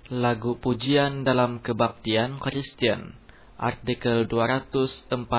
Lagu pujian dalam kebaktian Kristen, artikel 247.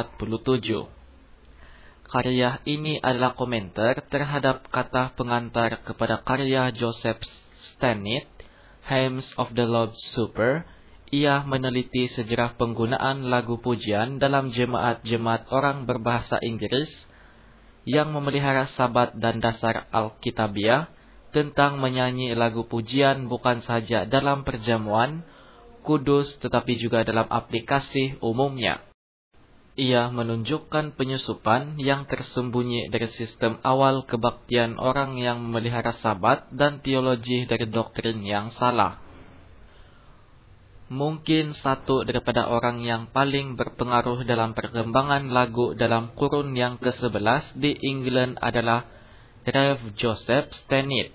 Karya ini adalah komentar terhadap kata pengantar kepada karya Joseph Stannett, Hymns of the Lord's Supper. Ia meneliti sejarah penggunaan lagu pujian dalam jemaat-jemaat orang berbahasa Inggris yang memelihara sabat dan dasar Alkitabiah tentang menyanyi lagu pujian bukan saja dalam perjamuan kudus tetapi juga dalam aplikasi umumnya. Ia menunjukkan penyusupan yang tersembunyi dari sistem awal kebaktian orang yang memelihara sabat dan teologi dari doktrin yang salah. Mungkin satu daripada orang yang paling berpengaruh dalam perkembangan lagu dalam kurun yang ke-11 di England adalah Rev. Joseph Stannett,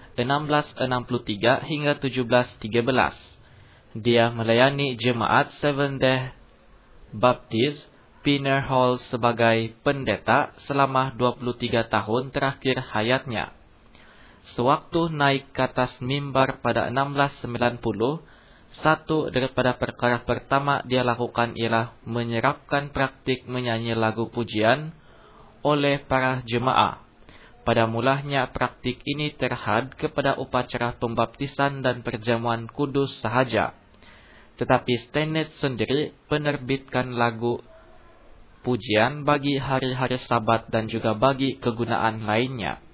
1663 hingga 1713. Dia melayani jemaat Seventh-day Baptist Pinner Hall sebagai pendeta selama 23 tahun terakhir hayatnya. Sewaktu naik ke atas mimbar pada 1690, satu daripada perkara pertama dia lakukan ialah menyerapkan praktik menyanyi lagu pujian oleh para jemaah. Pada mulanya praktik ini terhad kepada upacara pembaptisan dan perjamuan kudus sahaja. Tetapi Stannett sendiri penerbitkan lagu pujian bagi hari-hari sabat dan juga bagi kegunaan lainnya.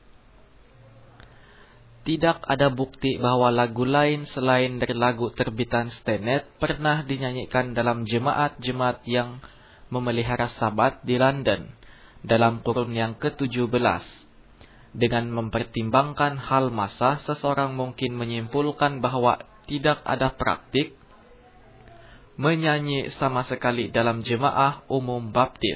Tidak ada bukti bahwa lagu lain selain dari lagu terbitan Stannett pernah dinyanyikan dalam jemaat-jemaat yang memelihara sabat di London dalam kurun yang ke-17. Dengan mempertimbangkan hal masa, seseorang mungkin menyimpulkan bahwa tidak ada praktik menyanyi sama sekali dalam jemaah umum baptis.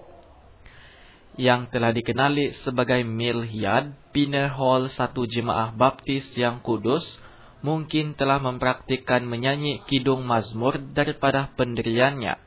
Yang telah dikenali sebagai Mill Yard Pinner Hall, satu jemaah baptis yang kudus, mungkin telah mempraktikkan menyanyi kidung mazmur daripada pendiriannya.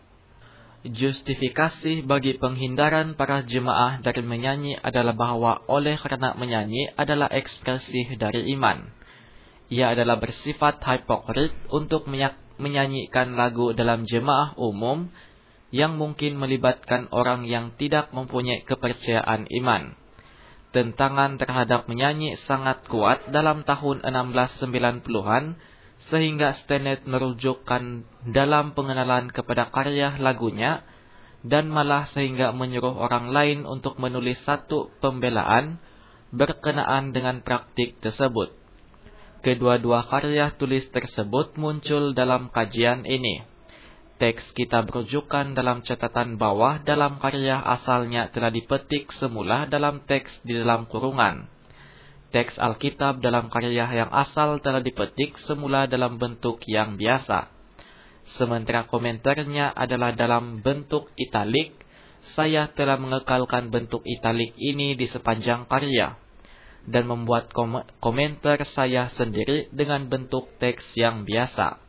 Justifikasi bagi penghindaran para jemaah dari menyanyi adalah bahwa oleh karena menyanyi adalah ekspresi dari iman. Ia adalah bersifat hipokrit untuk menyanyikan lagu dalam jemaah umum yang mungkin melibatkan orang yang tidak mempunyai kepercayaan iman. Tentangan terhadap menyanyi sangat kuat dalam tahun 1690-an, sehingga Stannett merujukkan dalam pengenalan kepada karya lagunya, dan malah sehingga menyuruh orang lain untuk menulis satu pembelaan berkenaan dengan praktik tersebut. Kedua-dua karya tulis tersebut muncul dalam kajian ini. Teks kitab rujukan dalam catatan bawah dalam karya asalnya telah dipetik semula dalam teks di dalam kurungan. Teks Alkitab dalam karya yang asal telah dipetik semula dalam bentuk yang biasa. Sementara komentarnya adalah dalam bentuk italik, saya telah mengekalkan bentuk italik ini di sepanjang karya dan membuat komentar saya sendiri dengan bentuk teks yang biasa.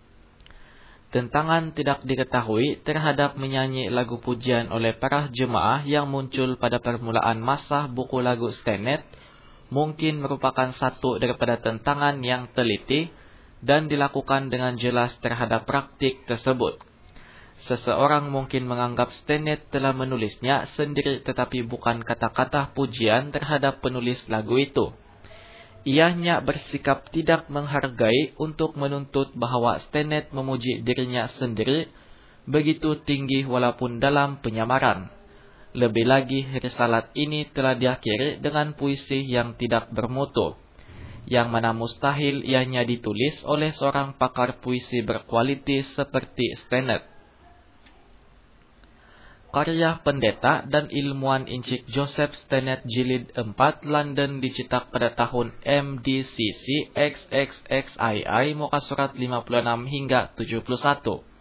Tentangan tidak diketahui terhadap menyanyi lagu pujian oleh para jemaah yang muncul pada permulaan masa buku lagu Stannett mungkin merupakan satu daripada tentangan yang teliti dan dilakukan dengan jelas terhadap praktik tersebut. Seseorang mungkin menganggap Stannett telah menulisnya sendiri tetapi bukan kata-kata pujian terhadap penulis lagu itu. Ianya bersikap tidak menghargai untuk menuntut bahwa Stannett memuji dirinya sendiri begitu tinggi walaupun dalam penyamaran. Lebih lagi, risalat ini telah diakhiri dengan puisi yang tidak bermutu, yang mana mustahil ianya ditulis oleh seorang pakar puisi berkualiti seperti Stannett. Karya pendeta dan ilmuwan Injik Joseph Stannett Jilid 4 London dicetak pada tahun MDCC XXXII muka surat 56 hingga 71.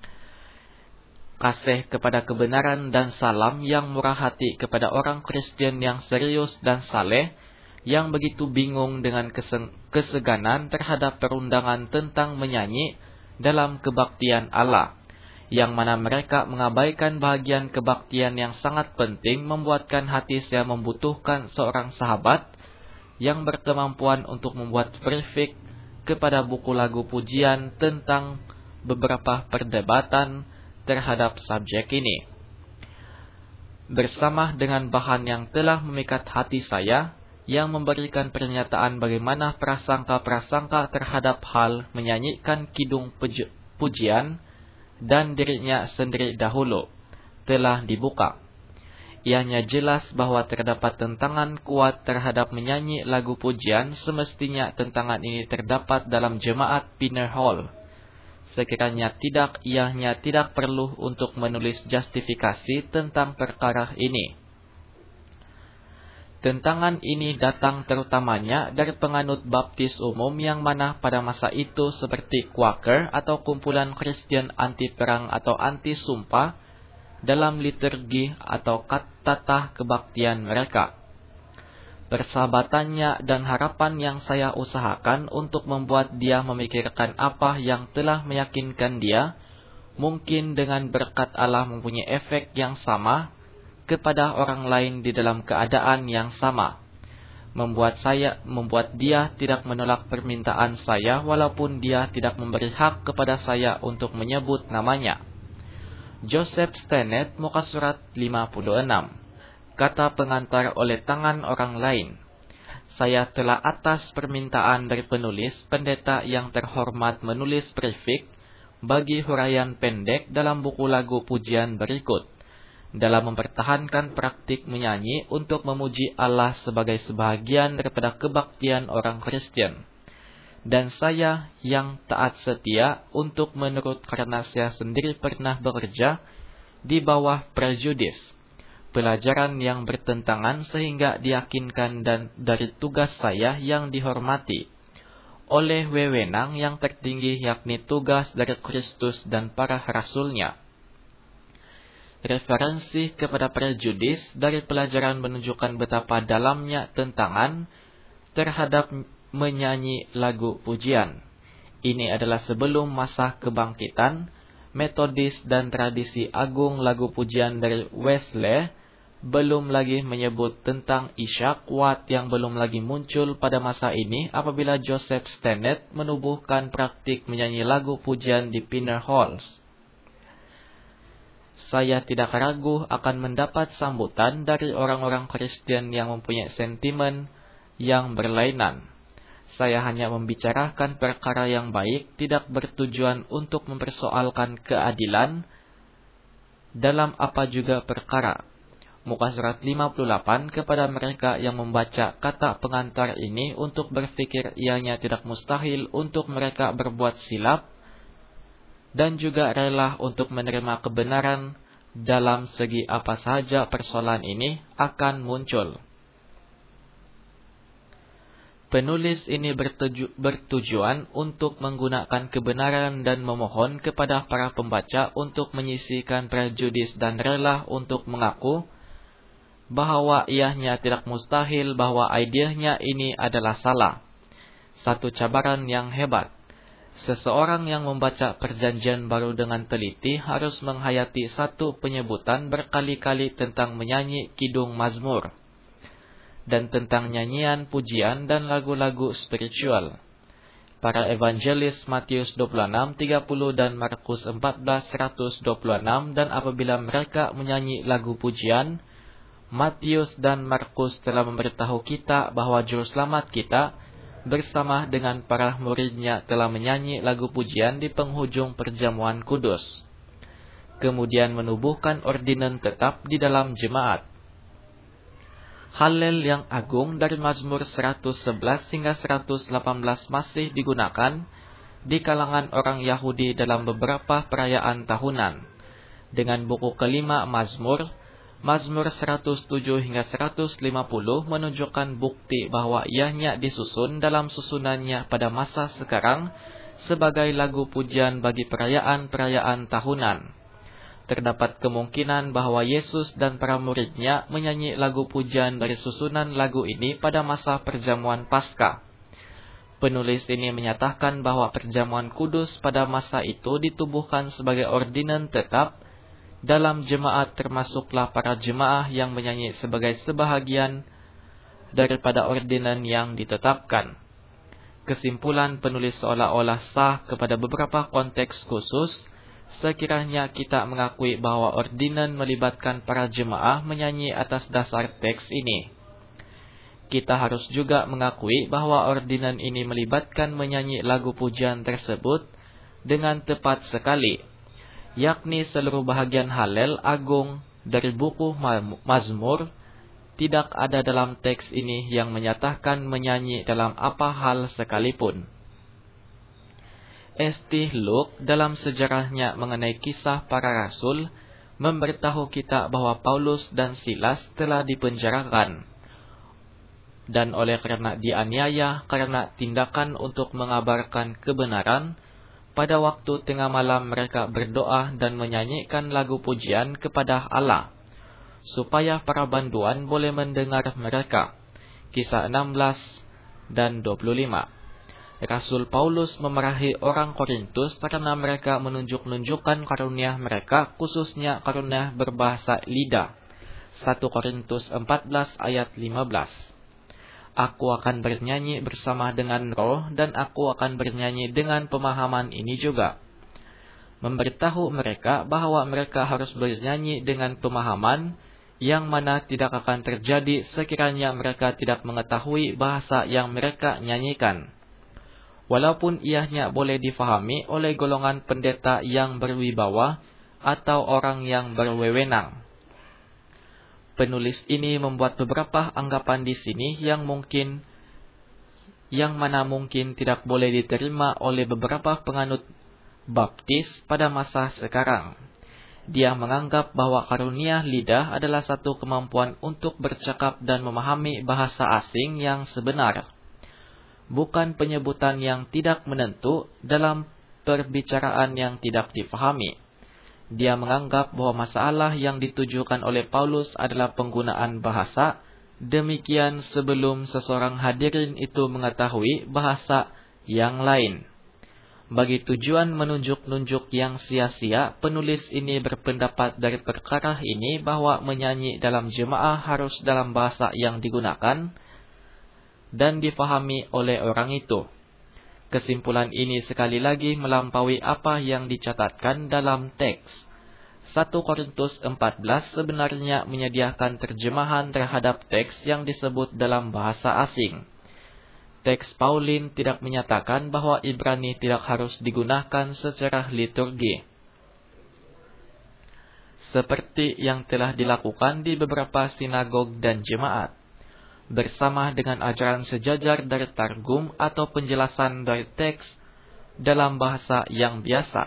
Kasih kepada kebenaran dan salam yang murah hati kepada orang Kristen yang serius dan saleh, yang begitu bingung dengan keseganan terhadap perundangan tentang menyanyi dalam kebaktian Allah, yang mana mereka mengabaikan bahagian kebaktian yang sangat penting, membuatkan hati saya membutuhkan seorang sahabat yang berkemampuan untuk membuat prefik kepada buku lagu pujian tentang beberapa perdebatan terhadap subjek ini. Bersama dengan bahan yang telah memikat hati saya, yang memberikan pernyataan bagaimana prasangka-prasangka terhadap hal menyanyikan kidung pujian dan dirinya sendiri dahulu, telah dibuka. Ianya jelas bahwa terdapat tentangan kuat terhadap menyanyi lagu pujian. Semestinya tentangan ini terdapat dalam jemaat Pinner Hall. Sekiranya tidak, ianya tidak perlu untuk menulis justifikasi tentang perkara ini. Tentangan ini datang terutamanya dari penganut baptis umum yang mana pada masa itu seperti Quaker atau kumpulan Kristen anti perang atau anti sumpah dalam liturgi atau tata kebaktian mereka. Persahabatannya dan harapan yang saya usahakan untuk membuat dia memikirkan apa yang telah meyakinkan dia, mungkin dengan berkat Allah mempunyai efek yang sama kepada orang lain di dalam keadaan yang sama. Membuat dia tidak menolak permintaan saya walaupun dia tidak memberi hak kepada saya untuk menyebut namanya. Joseph Stennett, muka surat 56. Kata pengantar oleh tangan orang lain. Saya telah atas permintaan dari penulis, pendeta yang terhormat menulis prefik bagi huraian pendek dalam buku lagu pujian berikut, dalam mempertahankan praktik menyanyi untuk memuji Allah sebagai sebahagian daripada kebaktian orang Kristen. Dan saya yang taat setia untuk menurut karena saya sendiri pernah bekerja di bawah prejudis, pelajaran yang bertentangan sehingga diyakinkan dan dari tugas saya yang dihormati oleh wewenang yang tertinggi, yakni tugas dari Kristus dan para rasulnya. Referensi kepada prejudis dari pelajaran menunjukkan betapa dalamnya tentangan terhadap menyanyi lagu pujian. Ini adalah sebelum masa kebangkitan Metodis dan tradisi agung lagu pujian dari Wesley belum lagi menyebut tentang isyak kuat yang belum lagi muncul pada masa ini apabila Joseph Stennett menubuhkan praktik menyanyi lagu pujian di Pinner Halls. Saya tidak ragu akan mendapat sambutan dari orang-orang Kristen yang mempunyai sentimen yang berlainan. Saya hanya membicarakan perkara yang baik, tidak bertujuan untuk mempersoalkan keadilan dalam apa juga perkara. Muka surat 58 kepada mereka yang membaca kata pengantar ini untuk berpikir ianya tidak mustahil untuk mereka berbuat silap dan juga rela untuk menerima kebenaran dalam segi apa sahaja persoalan ini akan muncul. Penulis ini bertujuan untuk menggunakan kebenaran dan memohon kepada para pembaca untuk menyisihkan prejudis dan rela untuk mengaku bahwa ianya tidak mustahil bahwa idenya ini adalah salah. Satu cabaran yang hebat. Seseorang yang membaca perjanjian baru dengan teliti harus menghayati satu penyebutan berkali-kali tentang menyanyi kidung mazmur dan tentang nyanyian pujian dan lagu-lagu spiritual. Para evangelis Matius 26:30 dan Markus 14:126 dan apabila mereka menyanyi lagu pujian, Matius dan Markus telah memberitahu kita bahwa juru selamat kita bersama dengan para muridnya telah menyanyi lagu pujian di penghujung perjamuan kudus, kemudian menubuhkan ordinan tetap di dalam jemaat. Hallel yang agung dari Mazmur 111 hingga 118 masih digunakan di kalangan orang Yahudi dalam beberapa perayaan tahunan. Dengan buku kelima Mazmur 107 hingga 150 menunjukkan bukti bahwa ianya disusun dalam susunannya pada masa sekarang sebagai lagu pujian bagi perayaan-perayaan tahunan. Terdapat kemungkinan bahwa Yesus dan para muridnya menyanyi lagu pujian dari susunan lagu ini pada masa perjamuan Paskah. Penulis ini menyatakan bahwa perjamuan kudus pada masa itu ditubuhkan sebagai ordinan tetap dalam jemaat, termasuklah para jemaah yang menyanyi sebagai sebahagian daripada ordinan yang ditetapkan. Kesimpulan penulis seolah-olah sah kepada beberapa konteks khusus, sekiranya kita mengakui bahwa ordinan melibatkan para jemaah menyanyi atas dasar teks ini. Kita harus juga mengakui bahwa ordinan ini melibatkan menyanyi lagu pujian tersebut dengan tepat sekali, yakni seluruh bahagian Halel Agung dari buku Mazmur tidak ada dalam teks ini yang menyatakan menyanyi dalam apa hal sekalipun. S.T. Luke dalam sejarahnya mengenai kisah para rasul memberitahu kita bahwa Paulus dan Silas telah dipenjarakan, dan oleh karena dianiaya karena tindakan untuk mengabarkan kebenaran, pada waktu tengah malam mereka berdoa dan menyanyikan lagu pujian kepada Allah, supaya para banduan boleh mendengar mereka. Kisah 16 dan 25. Rasul Paulus memarahi orang Korintus karena mereka menunjukkan karunia mereka, khususnya karunia berbahasa lidah. 1 Korintus 14 ayat 15. Aku akan bernyanyi bersama dengan roh, dan aku akan bernyanyi dengan pemahaman ini juga. Memberitahu mereka bahwa mereka harus bernyanyi dengan pemahaman, yang mana tidak akan terjadi sekiranya mereka tidak mengetahui bahasa yang mereka nyanyikan. Walaupun ianya boleh difahami oleh golongan pendeta yang berwibawa atau orang yang berwewenang. Penulis ini membuat beberapa anggapan di sini yang mana mungkin tidak boleh diterima oleh beberapa penganut baptis pada masa sekarang. Dia menganggap bahwa karunia lidah adalah satu kemampuan untuk bercakap dan memahami bahasa asing yang sebenar, bukan penyebutan yang tidak menentu dalam perbicaraan yang tidak difahami. Dia menganggap bahwa masalah yang ditujukan oleh Paulus adalah penggunaan bahasa, demikian sebelum seseorang hadirin itu mengetahui bahasa yang lain. Bagi tujuan menunjuk-nunjuk yang sia-sia, penulis ini berpendapat dari perkara ini bahwa menyanyi dalam jemaah harus dalam bahasa yang digunakan dan difahami oleh orang itu. Kesimpulan ini sekali lagi melampaui apa yang dicatatkan dalam teks. 1 Korintus 14 sebenarnya menyediakan terjemahan terhadap teks yang disebut dalam bahasa asing. Teks Paulin tidak menyatakan bahwa Ibrani tidak harus digunakan secara liturgi, seperti yang telah dilakukan di beberapa sinagog dan jemaat, bersama dengan ajaran sejajar dari targum atau penjelasan dari teks dalam bahasa yang biasa.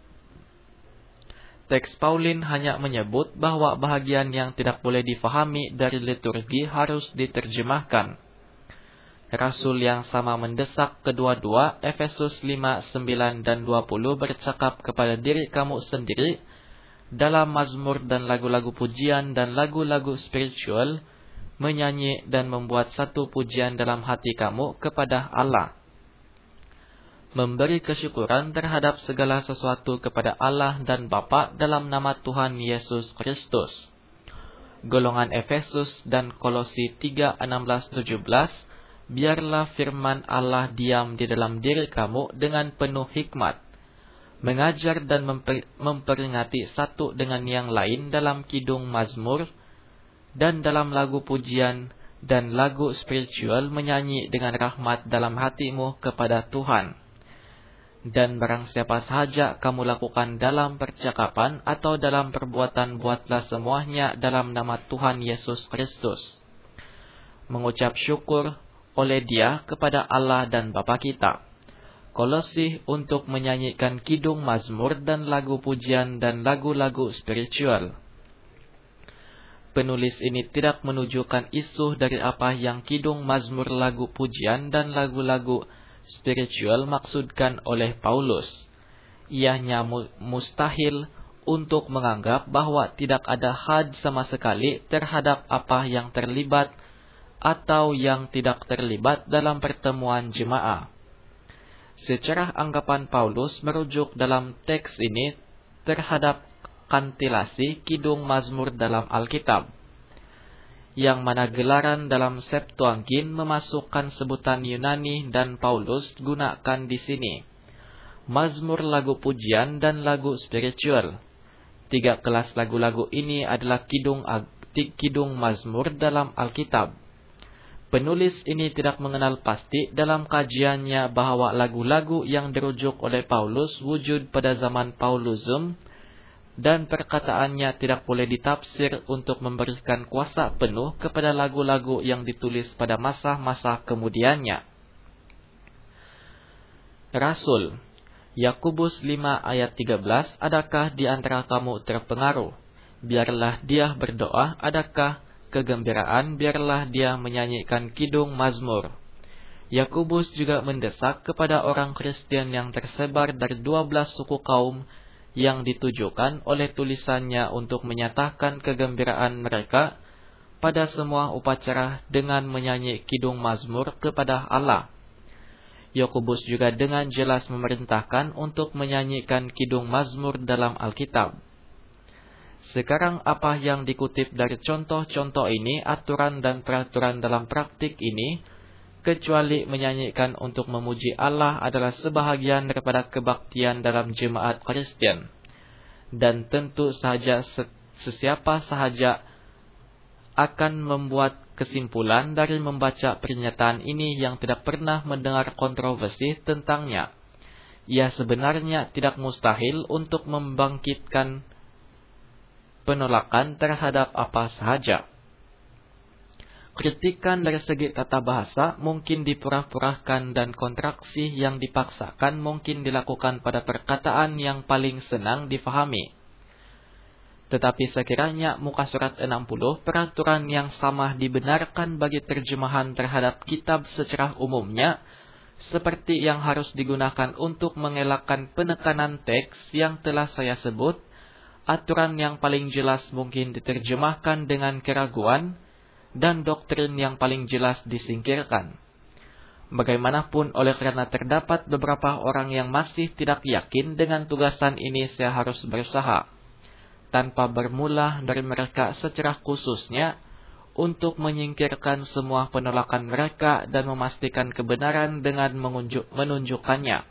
Teks Paulin hanya menyebut bahwa bahagian yang tidak boleh difahami dari liturgi harus diterjemahkan. Rasul yang sama mendesak kedua-dua, Efesus 5, 9, dan 20 bercakap kepada diri kamu sendiri dalam mazmur dan lagu-lagu pujian dan lagu-lagu spiritual, menyanyi dan membuat satu pujian dalam hati kamu kepada Allah. Memberi kesyukuran terhadap segala sesuatu kepada Allah dan Bapa dalam nama Tuhan Yesus Kristus. Golongan Efesus dan Kolosi 3, 16, 17. Biarlah firman Allah diam di dalam diri kamu dengan penuh hikmat, mengajar dan memperingati satu dengan yang lain dalam kidung mazmur dan dalam lagu pujian dan lagu spiritual, menyanyi dengan rahmat dalam hatimu kepada Tuhan. Dan barang siapa sahaja kamu lakukan dalam percakapan atau dalam perbuatan, buatlah semuanya dalam nama Tuhan Yesus Kristus, mengucap syukur oleh Dia kepada Allah dan Bapa kita. Kolosi untuk menyanyikan kidung mazmur dan lagu pujian dan lagu-lagu spiritual. Penulis ini tidak menunjukkan isu dari apa yang kidung mazmur, lagu pujian dan lagu-lagu spiritual maksudkan oleh Paulus. Ianya mustahil untuk menganggap bahwa tidak ada had sama sekali terhadap apa yang terlibat atau yang tidak terlibat dalam pertemuan jemaah. Secara anggapan Paulus merujuk dalam teks ini terhadap kantilasi kidung mazmur dalam Alkitab. yang mana gelaran dalam Septuagint memasukkan sebutan Yunani dan Paulus gunakan di sini. Mazmur, lagu pujian, dan lagu spiritual. 3 kelas lagu-lagu ini adalah kidung Mazmur dalam Alkitab. Penulis ini tidak mengenal pasti dalam kajiannya bahwa lagu-lagu yang dirujuk oleh Paulus wujud pada zaman Paulusum, dan perkataannya tidak boleh ditafsir untuk memberikan kuasa penuh kepada lagu-lagu yang ditulis pada masa-masa kemudiannya. Rasul Yakobus 5 ayat 13, adakah di antara kamu terpengaruh? Biarlah dia berdoa, adakah kegembiraan? Biarlah dia menyanyikan kidung Mazmur. Yakobus juga mendesak kepada orang Kristen yang tersebar dari 12 suku kaum yang ditujukan oleh tulisannya untuk menyatakan kegembiraan mereka pada semua upacara dengan menyanyi kidung Mazmur kepada Allah. Yakobus juga dengan jelas memerintahkan untuk menyanyikan kidung Mazmur dalam Alkitab. Sekarang apa yang dikutip dari contoh-contoh ini, aturan dan peraturan dalam praktik ini, kecuali menyanyikan untuk memuji Allah adalah sebahagian daripada kebaktian dalam jemaat Kristen. Dan tentu saja sesiapa sahaja akan membuat kesimpulan dari membaca pernyataan ini yang tidak pernah mendengar kontroversi tentangnya. Ia sebenarnya tidak mustahil untuk membangkitkan penolakan terhadap apa sahaja. Kritikan dari segi tata bahasa mungkin dipurah-purahkan dan kontraksi yang dipaksakan mungkin dilakukan pada perkataan yang paling senang difahami. Tetapi sekiranya muka surat 60, peraturan yang sama dibenarkan bagi terjemahan terhadap kitab secara umumnya, seperti yang harus digunakan untuk mengelakkan penekanan teks yang telah saya sebut, aturan yang paling jelas mungkin diterjemahkan dengan keraguan, dan doktrin yang paling jelas disingkirkan. Bagaimanapun, oleh karena terdapat beberapa orang yang masih tidak yakin dengan tugasan ini, saya harus berusaha tanpa bermula dari mereka secara khususnya untuk menyingkirkan semua penolakan mereka dan memastikan kebenaran dengan menunjukkannya.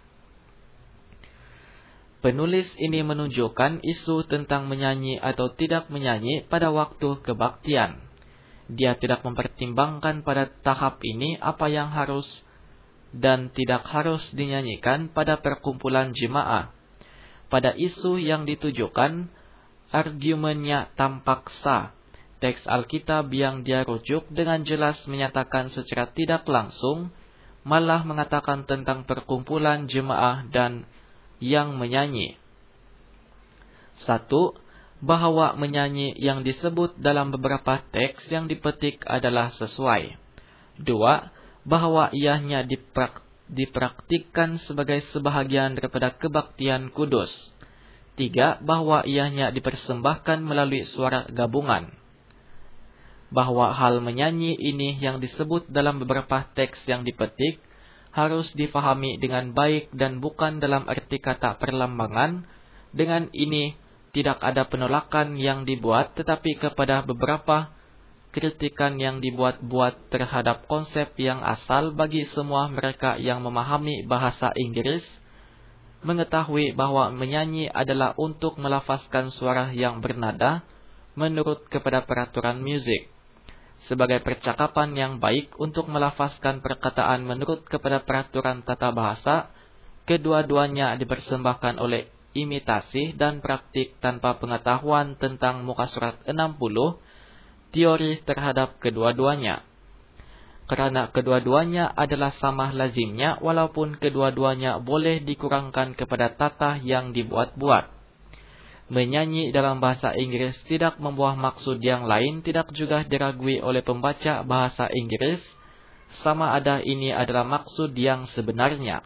Penulis ini menunjukkan isu tentang menyanyi atau tidak menyanyi pada waktu kebaktian. Dia tidak mempertimbangkan pada tahap ini apa yang harus dan tidak harus dinyanyikan pada perkumpulan jemaah. Pada isu yang ditujukan, argumennya tampak sah. Teks Alkitab yang dia rujuk dengan jelas menyatakan secara tidak langsung, malah mengatakan tentang perkumpulan jemaah dan yang menyanyi. 1. Bahwa menyanyi yang disebut dalam beberapa teks yang dipetik adalah sesuai. 2. Bahwa ianya dipraktikkan sebagai sebahagian daripada kebaktian kudus. 3. Bahwa ianya dipersembahkan melalui suara gabungan. Bahwa hal menyanyi ini yang disebut dalam beberapa teks yang dipetik harus difahami dengan baik dan bukan dalam arti kata perlambangan. Dengan ini tidak ada penolakan yang dibuat, tetapi kepada beberapa kritikan yang dibuat-buat terhadap konsep yang asal bagi semua mereka yang memahami bahasa Inggris, mengetahui bahwa menyanyi adalah untuk melafazkan suara yang bernada menurut kepada peraturan musik. Sebagai percakapan yang baik untuk melafazkan perkataan menurut kepada peraturan tata bahasa, kedua-duanya dipersembahkan oleh imitasi dan praktik tanpa pengetahuan tentang muka surat 60, teori terhadap kedua-duanya. Karena kedua-duanya adalah sama lazimnya, walaupun kedua-duanya boleh dikurangkan kepada tata yang dibuat-buat. Menyanyi dalam bahasa Inggris tidak membuah maksud yang lain, tidak juga diragui oleh pembaca bahasa Inggris, sama ada ini adalah maksud yang sebenarnya.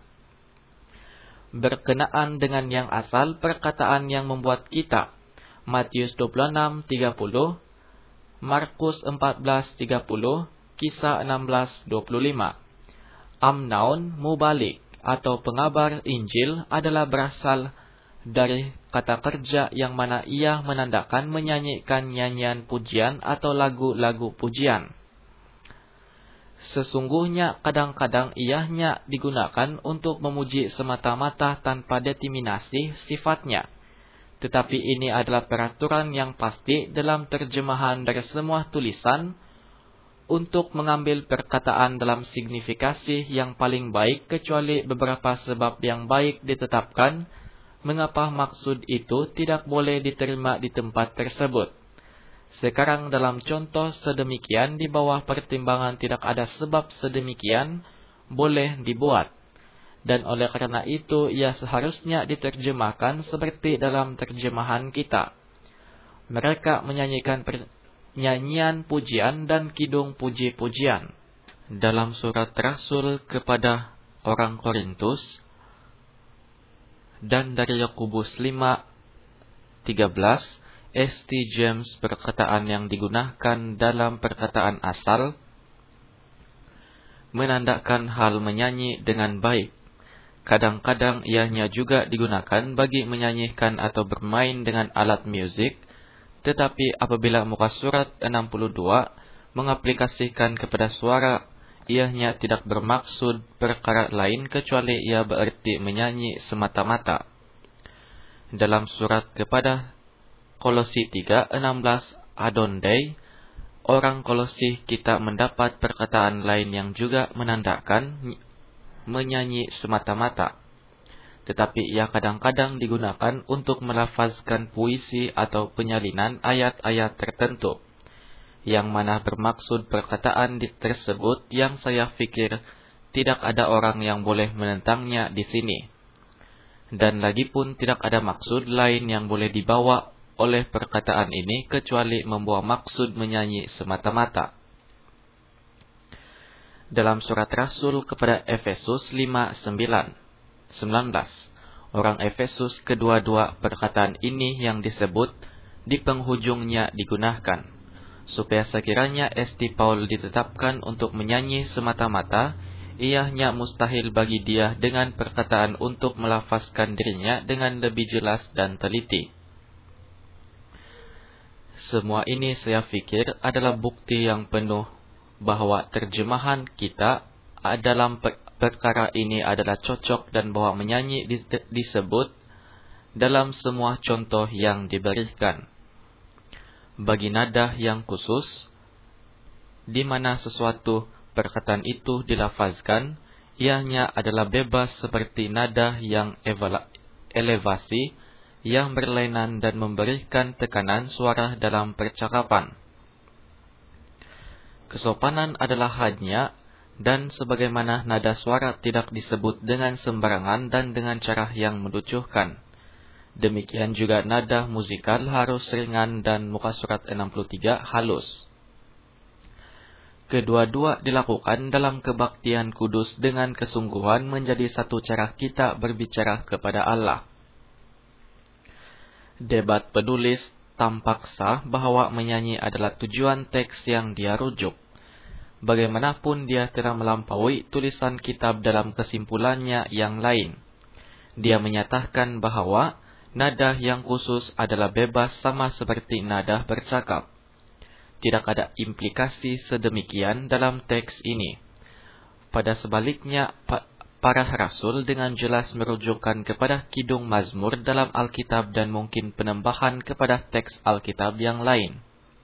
Berkenaan dengan yang asal, perkataan yang membuat kita, Matius 26:30, Markus 14:30, Kisah 16:25. Amnaun Mubalik atau pengabar Injil adalah berasal dari kata kerja yang mana ia menandakan menyanyikan nyanyian pujian atau lagu-lagu pujian. Sesungguhnya kadang-kadang ianya digunakan untuk memuji semata-mata tanpa determinasi sifatnya. Tetapi ini adalah peraturan yang pasti dalam terjemahan dari semua tulisan untuk mengambil perkataan dalam signifikasi yang paling baik kecuali beberapa sebab yang baik ditetapkan mengapa maksud itu tidak boleh diterima di tempat tersebut. Sekarang dalam contoh sedemikian di bawah pertimbangan tidak ada sebab sedemikian boleh dibuat. Dan oleh karena itu ia seharusnya diterjemahkan seperti dalam terjemahan kita. Mereka menyanyikan nyanyian pujian dan kidung puji-pujian. Dalam surat Rasul kepada orang Korintus dan dari Yakobus 5:13, S.T. James perkataan yang digunakan dalam perkataan asal menandakan hal menyanyi dengan baik. Kadang-kadang ianya juga digunakan bagi menyanyikan atau bermain dengan alat musik, tetapi apabila muka surat 62 mengaplikasikan kepada suara, ianya tidak bermaksud perkara lain kecuali ia berarti menyanyi semata-mata. Dalam surat kepada Kolosi 3:16 Adondai, orang Kolosi kita mendapat perkataan lain yang juga menandakan menyanyi semata-mata. Tetapi ia kadang-kadang digunakan untuk melafazkan puisi atau penyalinan ayat-ayat tertentu, yang mana bermaksud perkataan tersebut yang saya pikir tidak ada orang yang boleh menentangnya di sini. Dan lagi pun tidak ada maksud lain yang boleh dibawa oleh perkataan ini kecuali membawa maksud menyanyi semata-mata. Dalam surat Rasul kepada Efesus 5:19, orang Efesus kedua-dua perkataan ini yang disebut di penghujungnya digunakan, supaya sekiranya St. Paul ditetapkan untuk menyanyi semata-mata, ianya mustahil bagi dia dengan perkataan untuk melafazkan dirinya dengan lebih jelas dan teliti. Semua ini saya pikir adalah bukti yang penuh bahwa terjemahan kita dalam perkara ini adalah cocok dan bahwa menyanyi disebut dalam semua contoh yang diberikan. Bagi nada yang khusus, di mana sesuatu perkataan itu dilafazkan, ianya adalah bebas seperti nada yang elevasi, yang berlainan dan memberikan tekanan suara dalam percakapan. Kesopanan adalah hadnya, dan sebagaimana nada suara tidak disebut dengan sembarangan dan dengan cara yang melucuhkan, demikian juga nada musikal harus ringan dan muka surat 63 halus. Kedua-dua dilakukan dalam kebaktian kudus dengan kesungguhan menjadi satu cara kita berbicara kepada Allah. Debat penulis tampak sah bahwa menyanyi adalah tujuan teks yang dia rujuk. Bagaimanapun dia telah melampaui tulisan kitab dalam kesimpulannya yang lain. Dia menyatakan bahwa nada yang khusus adalah bebas sama seperti nada bercakap. Tidak ada implikasi sedemikian dalam teks ini. Pada sebaliknya, para rasul dengan jelas merujukkan kepada kidung Mazmur dalam Alkitab dan mungkin penambahan kepada teks Alkitab yang lain.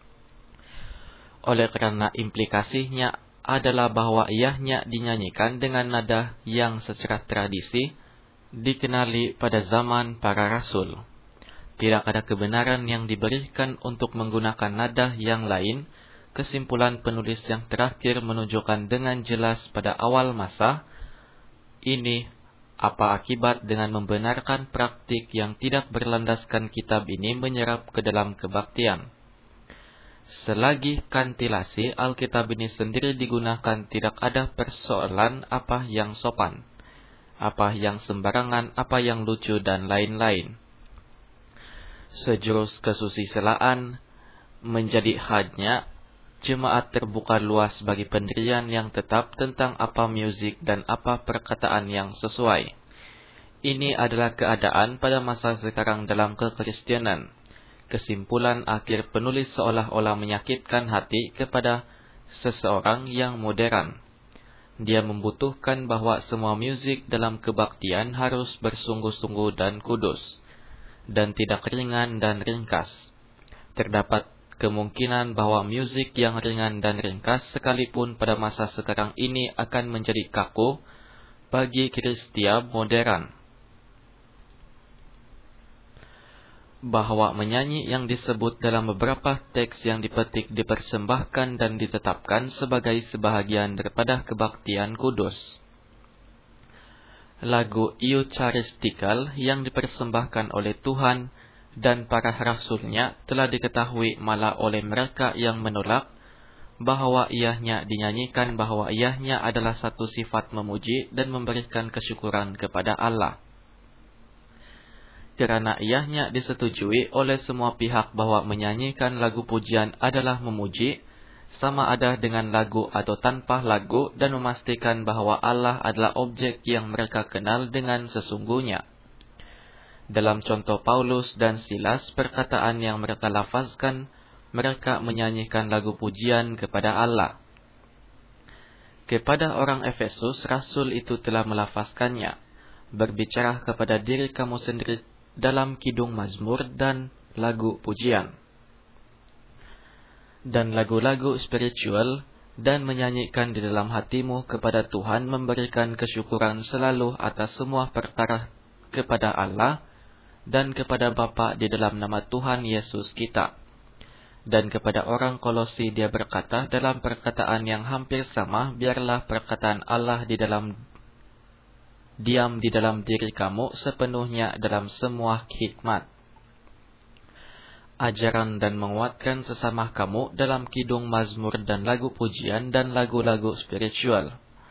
Oleh karena implikasinya adalah bahwa ianya dinyanyikan dengan nada yang secara tradisi dikenali pada zaman para rasul. Tidak ada kebenaran yang diberikan untuk menggunakan nada yang lain. Kesimpulan penulis yang terakhir menunjukkan dengan jelas pada awal masa ini apa akibat dengan membenarkan praktik yang tidak berlandaskan kitab ini menyerap ke dalam kebaktian. Selagi kantilasi Alkitab ini sendiri digunakan, tidak ada persoalan apa yang sopan, apa yang sembarangan, apa yang lucu, dan lain-lain. Sejurus kesusilaan menjadi hadnya, jemaat terbuka luas bagi pendirian yang tetap tentang apa musik dan apa perkataan yang sesuai. Ini adalah keadaan pada masa sekarang dalam kekristenan. Kesimpulan akhir penulis seolah-olah menyakitkan hati kepada seseorang yang modern. Dia membutuhkan bahwa semua musik dalam kebaktian harus bersungguh-sungguh dan kudus, dan tidak ringan dan ringkas. Terdapat kemungkinan bahwa musik yang ringan dan ringkas sekalipun pada masa sekarang ini akan menjadi kaku bagi Kristian modern. Bahwa menyanyi yang disebut dalam beberapa teks yang dipetik dipersembahkan dan ditetapkan sebagai sebahagian daripada kebaktian kudus. Lagu eucharistikal yang dipersembahkan oleh Tuhan dan para rasulnya telah diketahui malah oleh mereka yang menolak bahwa ianya dinyanyikan bahwa ianya adalah satu sifat memuji dan memberikan kesyukuran kepada Allah. Kerana ianya disetujui oleh semua pihak bahwa menyanyikan lagu pujian adalah memuji, sama ada dengan lagu atau tanpa lagu, dan memastikan bahwa Allah adalah objek yang mereka kenal dengan sesungguhnya. Dalam contoh Paulus dan Silas, perkataan yang mereka lafazkan, mereka menyanyikan lagu pujian kepada Allah. Kepada orang Efesus, Rasul itu telah melafazkannya, berbicara kepada diri kamu sendiri dalam kidung mazmur dan lagu pujian, dan lagu-lagu spiritual, dan menyanyikan di dalam hatimu kepada Tuhan, memberikan kesyukuran selalu atas semua perkara kepada Allah dan kepada Bapa di dalam nama Tuhan Yesus kita. Dan kepada orang Kolosi dia berkata dalam perkataan yang hampir sama, biarlah perkataan Allah diam di dalam diri kamu sepenuhnya dalam semua hikmat, ajaran dan menguatkan sesama kamu dalam kidung mazmur dan lagu pujian dan lagu-lagu spiritual.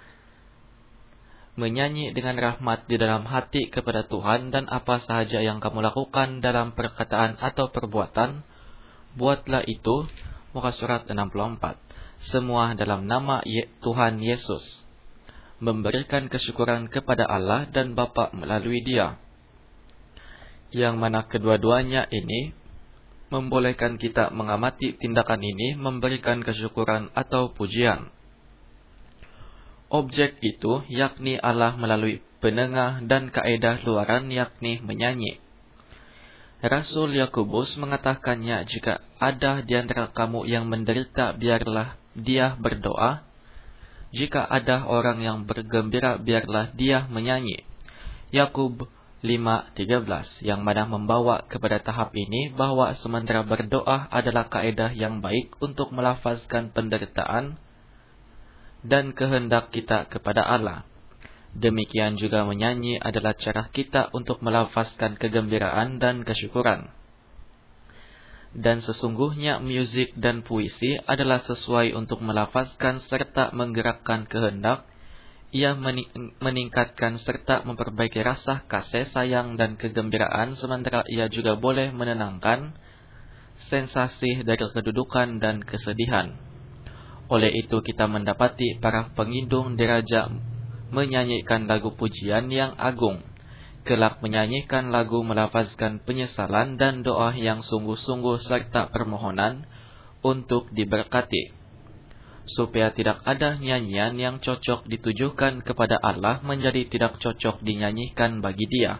Menyanyi dengan rahmat di dalam hati kepada Tuhan, dan apa sahaja yang kamu lakukan dalam perkataan atau perbuatan, buatlah itu, muka surat 64, semua dalam nama Tuhan Yesus, memberikan kesyukuran kepada Allah dan Bapa melalui Dia, yang mana kedua-duanya ini membolehkan kita mengamati tindakan ini memberikan kesyukuran atau pujian. Objek itu yakni Allah melalui penengah dan kaedah luaran yakni menyanyi. Rasul Yakobus mengatakannya, jika ada di antara kamu yang menderita, biarlah dia berdoa. Jika ada orang yang bergembira, biarlah dia menyanyi. Yakub 5:13, yang mana membawa kepada tahap ini bahwa sementara berdoa adalah kaedah yang baik untuk melafazkan penderitaan dan kehendak kita kepada Allah. Demikian juga menyanyi adalah cara kita untuk melafazkan kegembiraan dan kesyukuran. Dan sesungguhnya musik dan puisi adalah sesuai untuk melafazkan serta menggerakkan kehendak. Ia meningkatkan serta memperbaiki rasa kasih sayang dan kegembiraan, sementara ia juga boleh menenangkan sensasi dari kedudukan dan kesedihan. Oleh itu kita mendapati para pengindung diraja menyanyikan lagu pujian yang agung, kelak menyanyikan lagu melafazkan penyesalan dan doa yang sungguh-sungguh serta permohonan untuk diberkati, supaya tidak ada nyanyian yang cocok ditujukan kepada Allah menjadi tidak cocok dinyanyikan bagi Dia.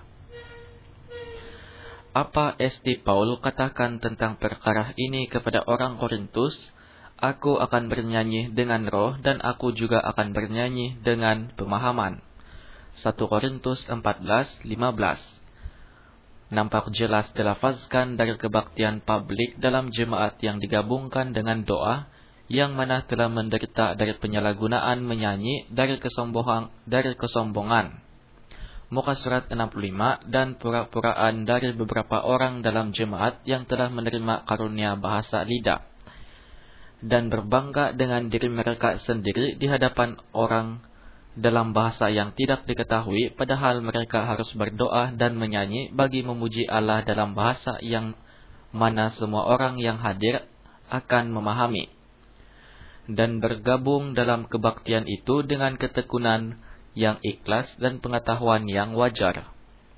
Apa St. Paul katakan tentang perkara ini kepada orang Korintus? Aku akan bernyanyi dengan roh dan aku juga akan bernyanyi dengan pemahaman. 1 Korintus 14:15. Nampak jelas dilafazkan dari kebaktian publik dalam jemaat yang digabungkan dengan doa, yang mana telah menderita dari penyalahgunaan menyanyi dari kesombongan. Muka surat 65, dan pura-puraan dari beberapa orang dalam jemaat yang telah menerima karunia bahasa lidah, dan berbangga dengan diri mereka sendiri di hadapan orang dalam bahasa yang tidak diketahui, padahal mereka harus berdoa dan menyanyi bagi memuji Allah dalam bahasa yang mana semua orang yang hadir akan memahami, dan bergabung dalam kebaktian itu dengan ketekunan yang ikhlas dan pengetahuan yang wajar.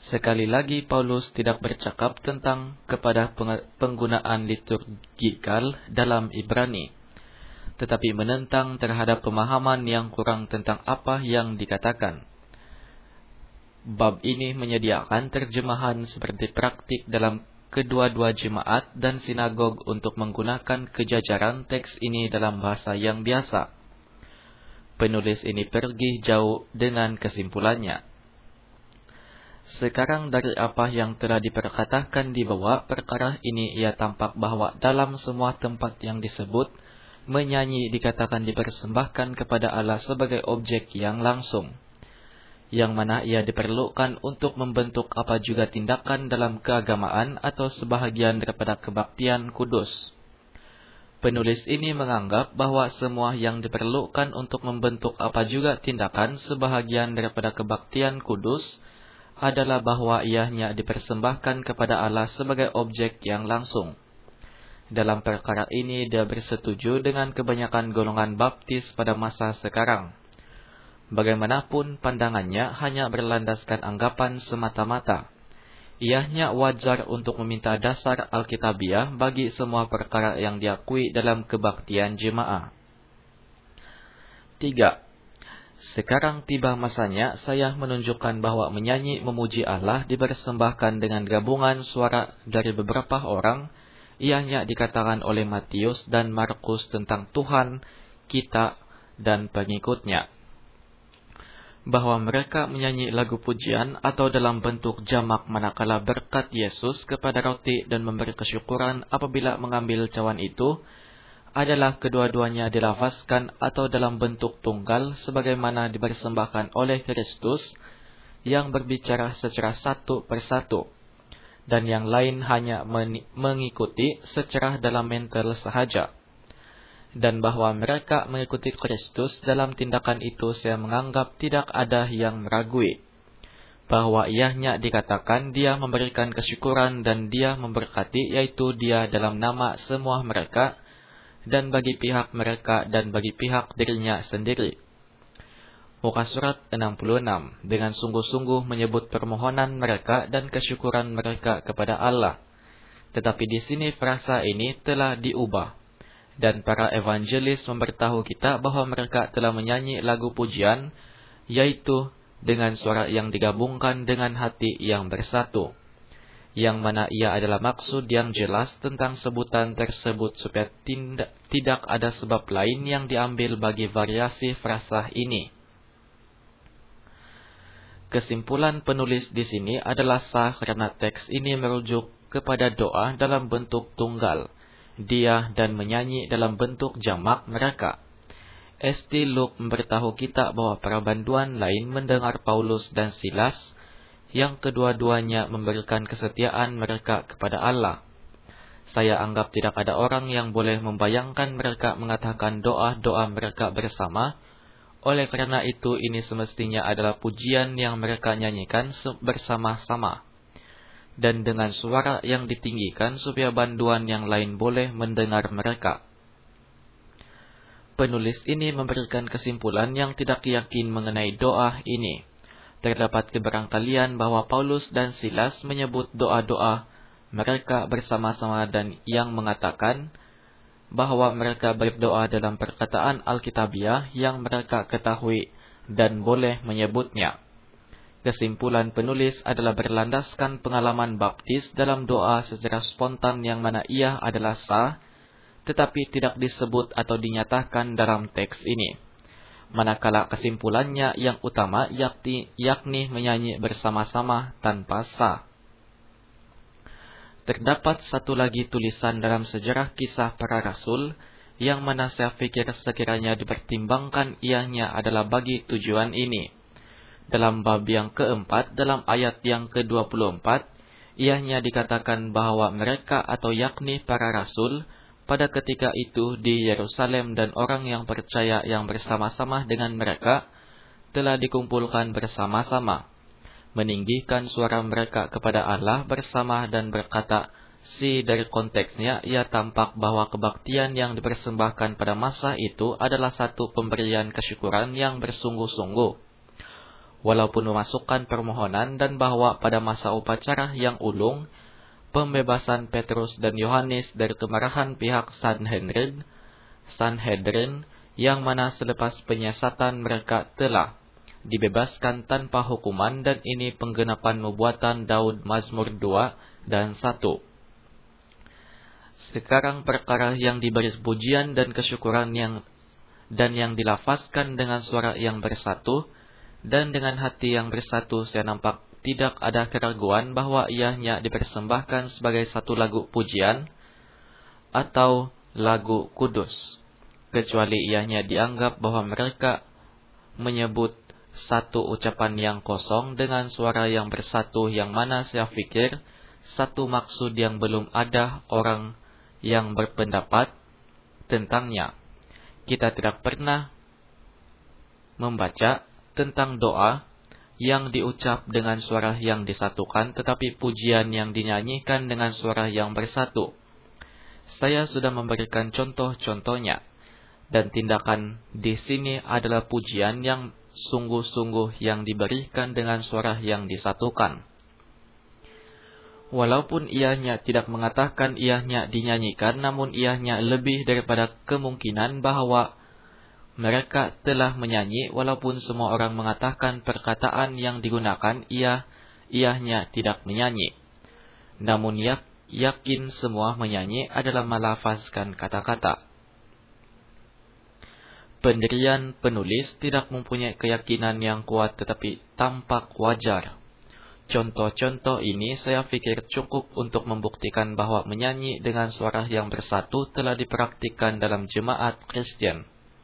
Sekali lagi Paulus tidak bercakap tentang kepada penggunaan liturgikal dalam Ibrani, tetapi menentang terhadap pemahaman yang kurang tentang apa yang dikatakan. Bab ini menyediakan terjemahan seperti praktik dalam kedua-dua jemaat dan sinagog untuk menggunakan kejajaran teks ini dalam bahasa yang biasa. Penulis ini pergi jauh dengan kesimpulannya. Sekarang dari apa yang telah diperkatakan di bawah perkara ini, ia tampak bahwa dalam semua tempat yang disebut, menyanyi dikatakan dipersembahkan kepada Allah sebagai objek yang langsung, yang mana ia diperlukan untuk membentuk apa juga tindakan dalam keagamaan atau sebahagian daripada kebaktian kudus. Penulis ini menganggap bahwa semua yang diperlukan untuk membentuk apa juga tindakan sebahagian daripada kebaktian kudus adalah bahwa ianya dipersembahkan kepada Allah sebagai objek yang langsung. Dalam perkara ini dia bersetuju dengan kebanyakan golongan baptis pada masa sekarang. Bagaimanapun pandangannya hanya berlandaskan anggapan semata-mata. Ianya wajar untuk meminta dasar Alkitabiah bagi semua perkara yang diakui dalam kebaktian jemaah. 3. Sekarang tiba masanya saya menunjukkan bahwa menyanyi memuji Allah dipersembahkan dengan gabungan suara dari beberapa orang, ianya dikatakan oleh Matius dan Markus tentang Tuhan, kita, dan pengikutnya. Bahwa mereka menyanyi lagu pujian atau dalam bentuk jamak manakala berkat Yesus kepada roti dan memberi kesyukuran apabila mengambil cawan itu, adalah kedua-duanya dilafazkan atau dalam bentuk tunggal sebagaimana dipersembahkan oleh Kristus yang berbicara secara satu persatu, dan yang lain hanya mengikuti secara dalam mental sahaja. Dan bahwa mereka mengikuti Kristus dalam tindakan itu, saya menganggap tidak ada yang meragui. Bahwa ianya dikatakan dia memberikan kesyukuran dan dia memberkati, yaitu dia dalam nama semua mereka, dan bagi pihak mereka dan bagi pihak dirinya sendiri. Muka surat 66 dengan sungguh-sungguh menyebut permohonan mereka dan kesyukuran mereka kepada Allah. Tetapi di sini frasa ini telah diubah, dan para evangelis memberitahu kita bahwa mereka telah menyanyi lagu pujian, yaitu dengan suara yang digabungkan dengan hati yang bersatu, yang mana ia adalah maksud yang jelas tentang sebutan tersebut supaya tidak ada sebab lain yang diambil bagi variasi frasa ini. Kesimpulan penulis di sini adalah sah karena teks ini merujuk kepada doa dalam bentuk tunggal, dia dan menyanyi dalam bentuk jamak mereka. St. Luke memberitahu kita bahwa para banduan lain mendengar Paulus dan Silas, yang kedua-duanya memberikan kesetiaan mereka kepada Allah. Saya anggap tidak ada orang yang boleh membayangkan mereka mengatakan doa-doa mereka bersama. Oleh karena itu, ini semestinya adalah pujian yang mereka nyanyikan bersama-sama, dan dengan suara yang ditinggikan supaya banduan yang lain boleh mendengar mereka. Penulis ini memberikan kesimpulan yang tidak yakin mengenai doa ini. Terdapat keberangkalian bahwa Paulus dan Silas menyebut doa-doa mereka bersama-sama dan yang mengatakan bahwa mereka berdoa dalam perkataan Alkitabiah yang mereka ketahui dan boleh menyebutnya. Kesimpulan penulis adalah berlandaskan pengalaman baptis dalam doa secara spontan yang mana ia adalah sah, tetapi tidak disebut atau dinyatakan dalam teks ini. Manakala kesimpulannya yang utama yakni menyanyi bersama-sama tanpa sah. Terdapat satu lagi tulisan dalam sejarah kisah para rasul, yang mana saya pikir sekiranya dipertimbangkan ianya adalah bagi tujuan ini. Dalam bab yang keempat, dalam ayat yang ke-24, ianya dikatakan bahwa mereka atau yakni para rasul, pada ketika itu di Yerusalem dan orang yang percaya yang bersama-sama dengan mereka, telah dikumpulkan bersama-sama, meninggikan suara mereka kepada Allah bersama dan berkata, dari konteksnya ia tampak bahwa kebaktian yang dipersembahkan pada masa itu adalah satu pemberian kesyukuran yang bersungguh-sungguh. walaupun memasukkan permohonan, dan bahwa pada masa upacara yang ulung, pembebasan Petrus dan Yohanes dari kemarahan pihak Sanhedrin, yang mana selepas penyiasatan mereka telah dibebaskan tanpa hukuman, dan ini penggenapan nubuatan Daud Mazmur 2 dan 1. Sekarang perkara yang diberi pujian dan kesyukuran yang dilafazkan dengan suara yang bersatu dan dengan hati yang bersatu, saya nampak tidak ada keraguan bahwa ianya dipersembahkan sebagai satu lagu pujian atau lagu kudus, kecuali ianya dianggap bahwa mereka menyebut satu ucapan yang kosong dengan suara yang bersatu, yang mana saya pikir satu maksud yang belum ada orang yang berpendapat tentangnya. Kita tidak pernah membaca tentang doa yang diucap dengan suara yang disatukan, tetapi pujian yang dinyanyikan dengan suara yang bersatu. Saya sudah memberikan contoh-contohnya, dan tindakan di sini adalah pujian yang sungguh-sungguh yang diberikan dengan suara yang disatukan. Walaupun ianya tidak mengatakan ianya dinyanyikan, namun ianya lebih daripada kemungkinan bahwa mereka telah menyanyi, walaupun semua orang mengatakan perkataan yang digunakan ianya tidak menyanyi. Namun yakin semua menyanyi adalah melafazkan kata-kata. Pendirian penulis tidak mempunyai keyakinan yang kuat tetapi tampak wajar. Contoh-contoh ini saya pikir cukup untuk membuktikan bahwa menyanyi dengan suara yang bersatu telah dipraktikkan dalam jemaat Kristen.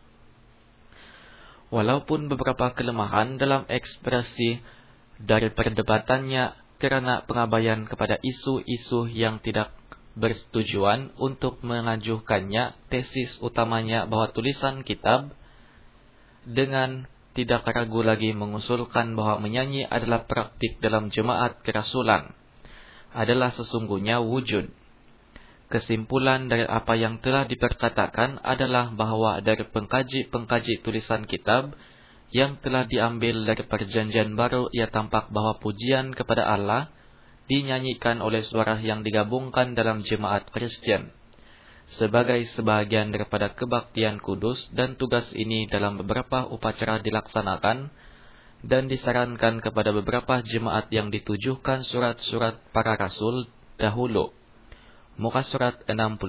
Walaupun beberapa kelemahan dalam ekspresi dari perdebatannya karena pengabaian kepada isu-isu yang tidak bersetujuan untuk mengajukannya, tesis utamanya bahwa tulisan kitab dengan tidak ragu lagi mengusulkan bahwa menyanyi adalah praktik dalam jemaat kerasulan adalah sesungguhnya wujud. Kesimpulan dari apa yang telah diperkatakan adalah bahwa dari pengkaji tulisan kitab yang telah diambil dari Perjanjian Baru, ia tampak bahwa pujian kepada Allah dinyanyikan oleh suara yang digabungkan dalam jemaat Kristen sebagai sebahagian daripada kebaktian kudus, dan tugas ini dalam beberapa upacara dilaksanakan dan disarankan kepada beberapa jemaat yang ditujukan surat-surat para rasul dahulu. Muka surat 68.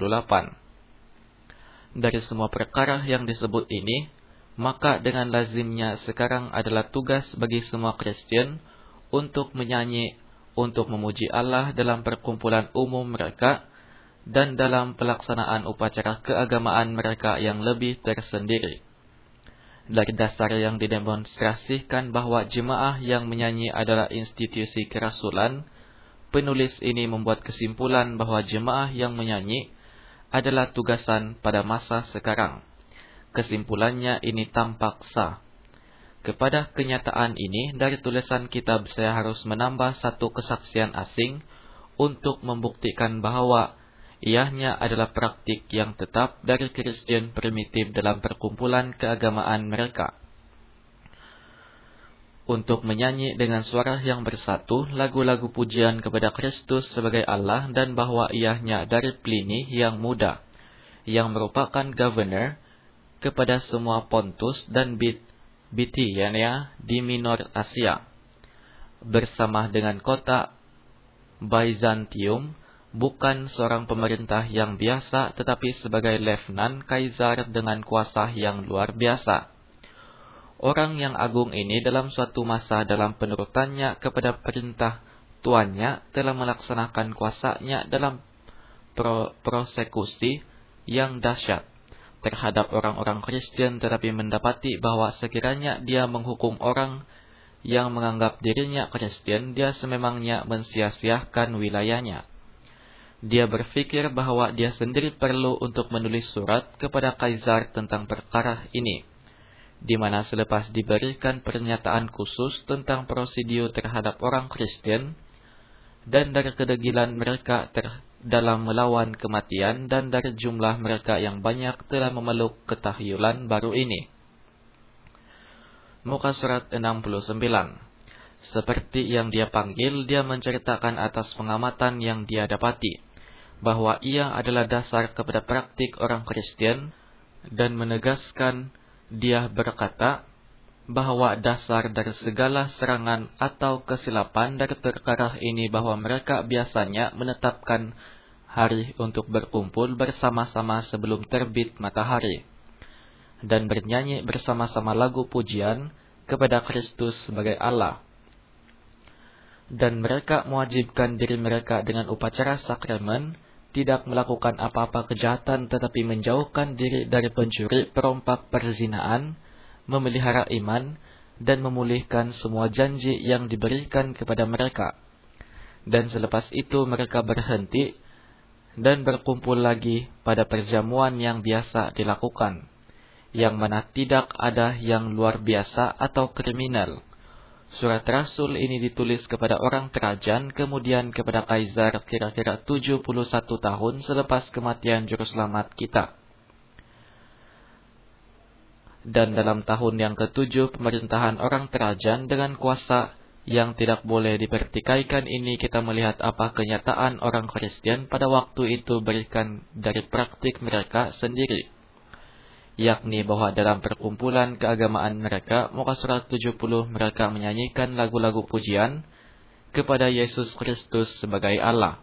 Dari semua perkara yang disebut ini, maka dengan lazimnya sekarang adalah tugas bagi semua Kristen untuk menyanyi, untuk memuji Allah dalam perkumpulan umum mereka dan dalam pelaksanaan upacara keagamaan mereka yang lebih tersendiri. Dari dasar yang didemonstrasikan bahwa jemaah yang menyanyi adalah institusi kerasulan, penulis ini membuat kesimpulan bahwa jemaah yang menyanyi adalah tugasan pada masa sekarang. Kesimpulannya ini tampak sah. Kepada kenyataan ini, dari tulisan kitab saya harus menambah satu kesaksian asing untuk membuktikan bahwa ianya adalah praktik yang tetap dari Kristen primitif dalam perkumpulan keagamaan mereka. Untuk menyanyi dengan suara yang bersatu lagu-lagu pujian kepada Kristus sebagai Allah, dan bahwa ianya dari Pliny yang muda, yang merupakan governor kepada semua Pontus dan Bithynia di Minor Asia, bersama dengan kota Byzantium, bukan seorang pemerintah yang biasa, tetapi sebagai letnan kaisar dengan kuasa yang luar biasa. Orang yang agung ini dalam suatu masa dalam penurutannya kepada perintah tuannya telah melaksanakan kuasanya dalam prosekusi yang dahsyat terhadap orang-orang Kristen, tetapi mendapati bahwa sekiranya dia menghukum orang yang menganggap dirinya Kristen, dia sememangnya mensia-siakan wilayahnya. Dia berpikir bahwa dia sendiri perlu untuk menulis surat kepada kaisar tentang perkara ini, di mana selepas diberikan pernyataan khusus tentang prosedur terhadap orang Kristen dan dari kedegilan mereka dalam melawan kematian dan dari jumlah mereka yang banyak telah memeluk ketahyulan baru ini. muka surat 69. Seperti yang dia panggil, dia menceritakan atas pengamatan yang dia dapati, bahwa ia adalah dasar kepada praktik orang Kristen, dan menegaskan dia berkata bahwa dasar dari segala serangan atau kesilapan dari perkara ini bahwa mereka biasanya menetapkan hari untuk berkumpul bersama-sama sebelum terbit matahari, dan bernyanyi bersama-sama lagu pujian kepada Kristus sebagai Allah. Dan mereka mewajibkan diri mereka dengan upacara sakramen, tidak melakukan apa-apa kejahatan tetapi menjauhkan diri dari pencuri, perompak, perzinaan, memelihara iman, dan memulihkan semua janji yang diberikan kepada mereka. Dan selepas itu mereka berhenti dan berkumpul lagi pada perjamuan yang biasa dilakukan, yang mana tidak ada yang luar biasa atau kriminal. Surat Rasul ini ditulis kepada orang kerajaan, kemudian kepada Kaisar kira-kira 71 tahun selepas kematian Juru Selamat kita. Dan dalam tahun yang ke-7 pemerintahan orang kerajaan dengan kuasa yang tidak boleh dipertikaikan ini, kita melihat apa kenyataan orang Kristen pada waktu itu berikan dari praktik mereka sendiri, yakni bahwa dalam perkumpulan keagamaan mereka, muka surat 70, mereka menyanyikan lagu-lagu pujian kepada Yesus Kristus sebagai Allah.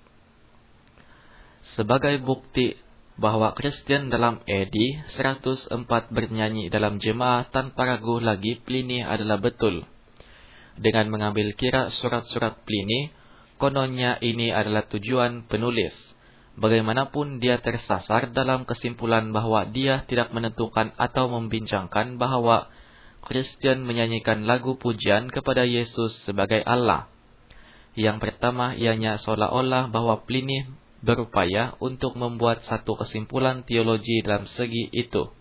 Sebagai bukti bahwa Kristen dalam AD 104 bernyanyi dalam jemaah tanpa ragu lagi, Pliny adalah betul. Dengan mengambil kira surat-surat Pliny, kononnya ini adalah tujuan penulis. Bagaimanapun dia tersasar dalam kesimpulan bahwa dia tidak menentukan atau membincangkan bahwa Kristen menyanyikan lagu pujian kepada Yesus sebagai Allah. Yang pertama, ianya seolah-olah bahwa Pliny berupaya untuk membuat satu kesimpulan teologi dalam segi itu.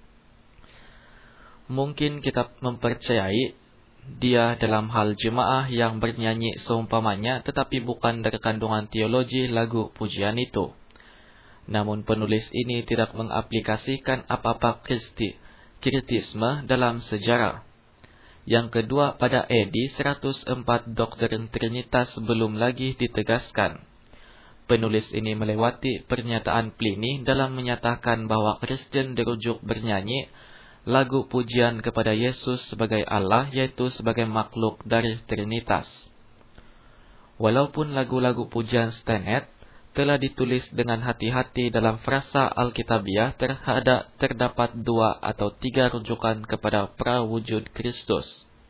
Mungkin kita mempercayai dia dalam hal jemaah yang bernyanyi seumpamanya, tetapi bukan dari kandungan teologi lagu pujian itu. Namun penulis ini tidak mengaplikasikan apa-apa kritisme dalam sejarah. Yang kedua, pada AD 104 doktrin Trinitas belum lagi ditegaskan. Penulis ini melewati pernyataan Pliny dalam menyatakan bahwa Kristen dirujuk bernyanyi lagu pujian kepada Yesus sebagai Allah, yaitu sebagai makhluk dari Trinitas. Walaupun lagu-lagu pujian Stennett telah ditulis dengan hati-hati dalam frasa Alkitabiah, terdapat 2 atau 3 rujukan kepada prawujud Kristus,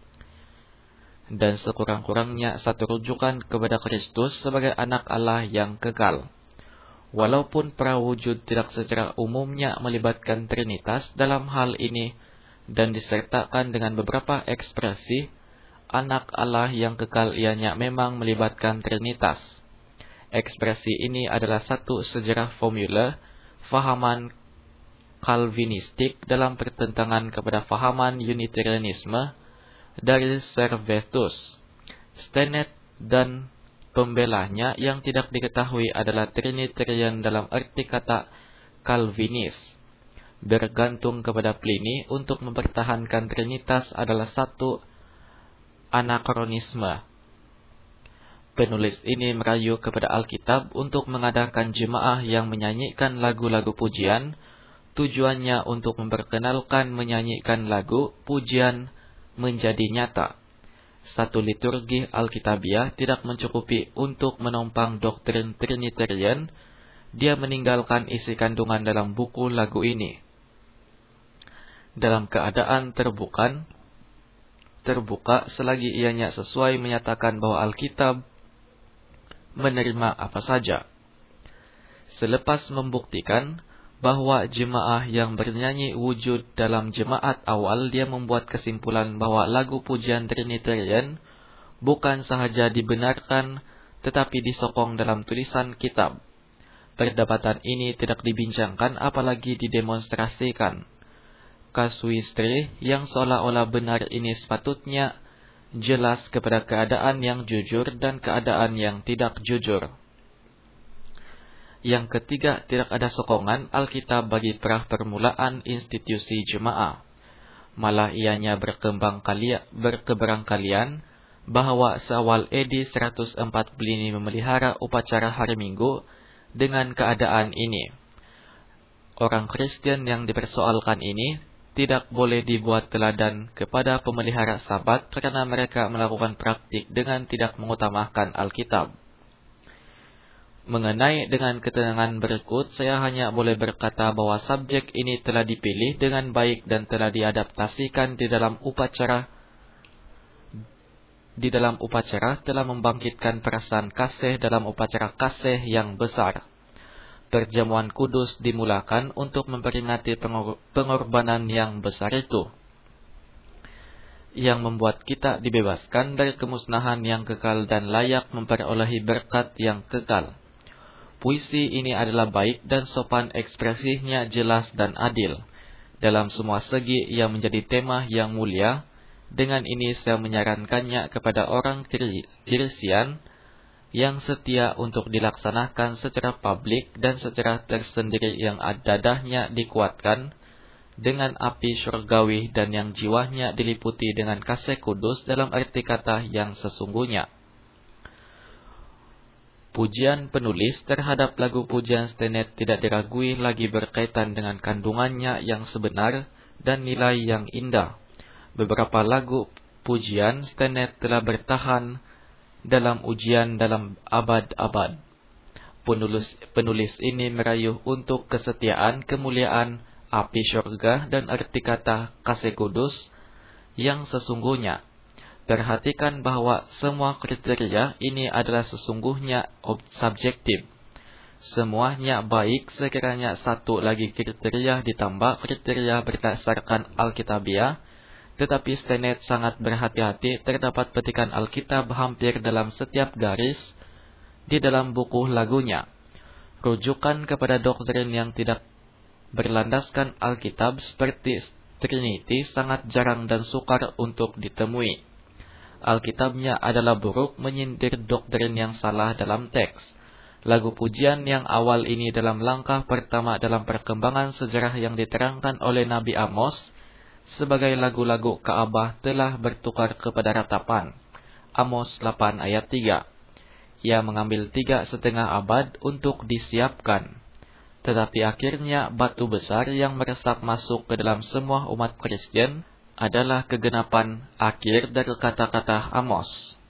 dan sekurang-kurangnya 1 rujukan kepada Kristus sebagai anak Allah yang kekal. Walaupun prawujud tidak secara umumnya melibatkan Trinitas dalam hal ini dan disertakan dengan beberapa ekspresi, anak Allah yang kekal ianya memang melibatkan Trinitas. Ekspresi ini adalah satu sejarah formula fahaman Calvinistik dalam pertentangan kepada fahaman Unitarianisme dari Servetus. Stennett dan pembelahnya yang tidak diketahui adalah Trinitarian dalam arti kata Calvinis. Bergantung kepada Pliny untuk mempertahankan Trinitas adalah satu anakronisme. Penulis ini merayu kepada Alkitab untuk mengadakan jemaah yang menyanyikan lagu-lagu pujian. Tujuannya untuk memperkenalkan menyanyikan lagu pujian menjadi nyata. Satu liturgi Alkitabiah tidak mencukupi untuk menopang doktrin Trinitarian. Dia meninggalkan isi kandungan dalam buku lagu ini dalam keadaan terbuka selagi ianya sesuai menyatakan bahwa Alkitab menerima apa saja. Selepas membuktikan bahwa jemaah yang bernyanyi wujud dalam jemaat awal, dia membuat kesimpulan bahwa lagu pujian Trinitarian bukan sahaja dibenarkan tetapi disokong dalam tulisan kitab. Perdebatan ini tidak dibincangkan apalagi didemonstrasikan. Casuistry yang seolah-olah benar ini sepatutnya jelas kepada keadaan yang jujur dan keadaan yang tidak jujur. Yang ketiga, tidak ada sokongan Alkitab bagi permulaan institusi jemaah. Malah ianya berkeberangkalian bahwa seawal AD 140 ini memelihara upacara hari Minggu dengan keadaan ini. Orang Kristen yang dipersoalkan ini tidak boleh dibuat teladan kepada pemelihara Sabat karena mereka melakukan praktik dengan tidak mengutamakan Alkitab. Mengenai dengan keterangan berikut, saya hanya boleh berkata bahwa subjek ini telah dipilih dengan baik dan telah diadaptasikan di dalam upacara telah membangkitkan perasaan kasih dalam upacara kasih yang besar. Perjamuan kudus dimulakan untuk memperingati pengorbanan yang besar itu, yang membuat kita dibebaskan dari kemusnahan yang kekal dan layak memperolehi berkat yang kekal. Puisi ini adalah baik dan sopan, ekspresinya jelas dan adil. Dalam semua segi ia menjadi tema yang mulia. Dengan ini saya menyarankannya kepada orang Kristen yang setia untuk dilaksanakan secara publik dan secara tersendiri, yang dadahnya dikuatkan dengan api surgawi dan yang jiwanya diliputi dengan kasih kudus dalam arti kata yang sesungguhnya. Pujian penulis terhadap lagu pujian Stennett tidak diragui lagi berkaitan dengan kandungannya yang sebenar dan nilai yang indah. Beberapa lagu pujian Stennett telah bertahan dalam ujian dalam abad-abad. Penulis ini merayu untuk kesetiaan, kemuliaan, api surga, dan arti kata kasih kudus yang sesungguhnya. Perhatikan bahwa semua kriteria ini adalah sesungguhnya subjektif. Semuanya baik sekiranya satu lagi kriteria ditambah kriteria berdasarkan Alkitabiah, tetapi Stennett sangat berhati-hati. Terdapat petikan Alkitab hampir dalam setiap garis di dalam buku lagunya. Rujukan kepada doktrin yang tidak berlandaskan Alkitab seperti Trinity sangat jarang dan sukar untuk ditemui. Alkitabnya adalah buruk menyindir doktrin yang salah dalam teks. Lagu pujian yang awal ini dalam langkah pertama dalam perkembangan sejarah yang diterangkan oleh Nabi Amos sebagai lagu-lagu Ka'bah telah bertukar kepada ratapan. Amos 8 ayat 3. Ia mengambil 3,5 abad untuk disiapkan. Tetapi akhirnya batu besar yang meresap masuk ke dalam semua umat Kristen adalah kegenapan akhir dari kata-kata Amos.